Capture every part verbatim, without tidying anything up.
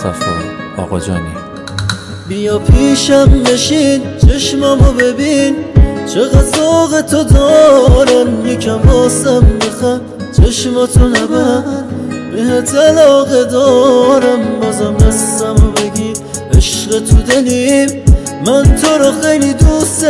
صفا آقا جانی. بیا پیشم نشین، چشمامو ببین، چقدر ذوق تو دارم. یکم واسم بخند، چشماتو نبند، بهت علاقه دارم. بازم دستمو بگیر، عشق تو دلیم، من تو رو خیلی دوست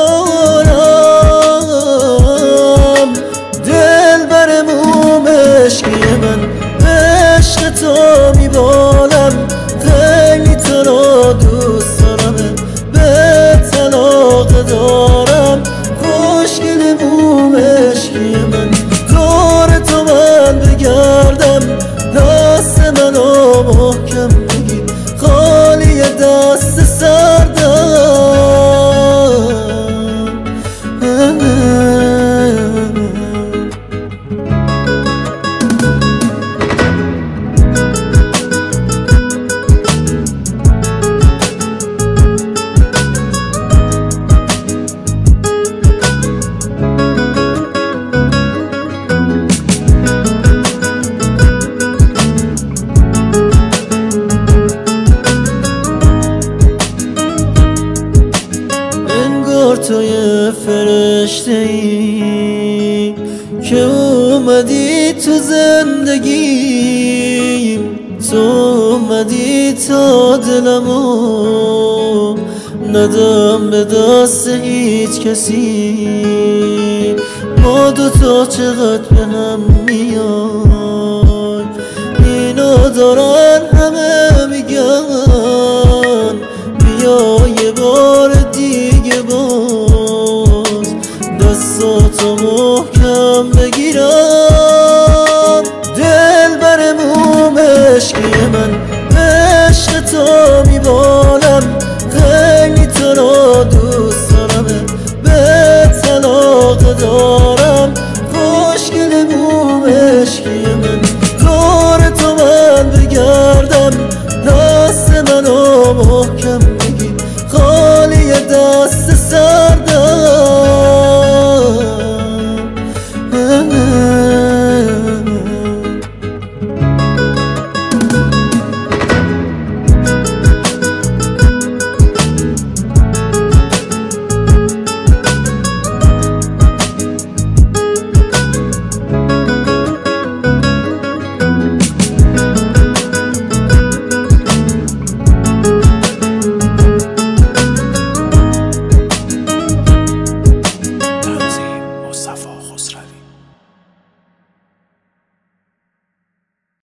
دارم. دل بر موم عشقی من، عشق تو میبالم، خیلی تو رو دوست دارم، بهت علاقه دارم. خوشگل موم عشقی من، دور تو من بگردم، دست منو محکم بگیر، خالی دست سردم. تو یه فرشته ای که اومدی تو زندگیم، تو اومدی تا دلمو ندم به دست هیچ کسی. ما دوتا چقدر به هم میای، اینو دارن همه میگن، بیا یه بار دیگه با